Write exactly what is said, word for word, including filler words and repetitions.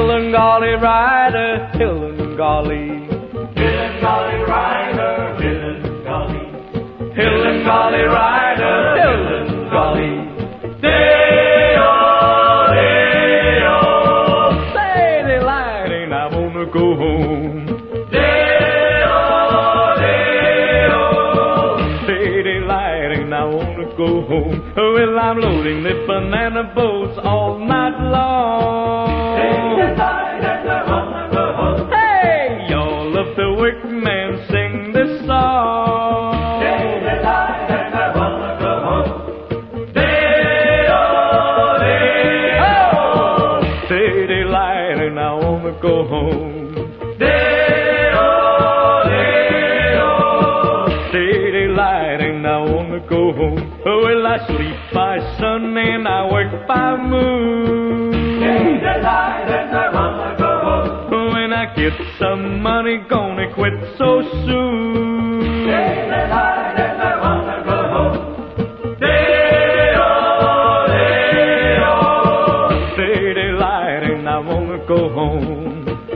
Hill and Golly rider, hill and golly. Hill and Golly rider, hill and golly. Hill and Golly rider, hill and golly. Day-o, day-o. Say the lighting, I wanna go home. Day-o, day-o. Say the lighting, I wanna go home. Well, I'm loading the banana boats all night long. Day the light and I wanna go home. Hey, y'all of the workmen sing this song. Day the light and I wanna go home. Day-o, day-o. Say the lighting, I wanna go home. Day-o, day-o. Say the lighting, I wanna go home. Well, I sleep by sun and I work by moon. Day the light and I wanna go home. When I get some money, gonna quit so soon. Day the